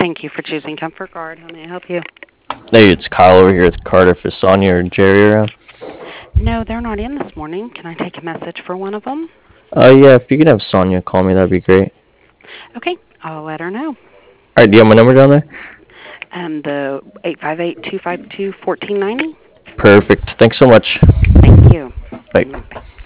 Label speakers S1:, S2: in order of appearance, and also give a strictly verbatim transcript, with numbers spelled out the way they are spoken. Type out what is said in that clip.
S1: Thank you for choosing Comfort Guard. How may I help you?
S2: Hey, it's Kyle over here with Cardiff. Is Sonia or Jerry around?
S1: No, they're not in this morning. Can I take a message for one of them?
S2: Uh, yeah, if you could have Sonia call me, that'd be great.
S1: Okay, I'll let her know.
S2: Alright, do you have my number down there?
S1: Um, the eight five eight, two five two, one four nine zero.
S2: Perfect. Thanks so much.
S1: Thank you.
S2: Bye.
S1: Mm, bye.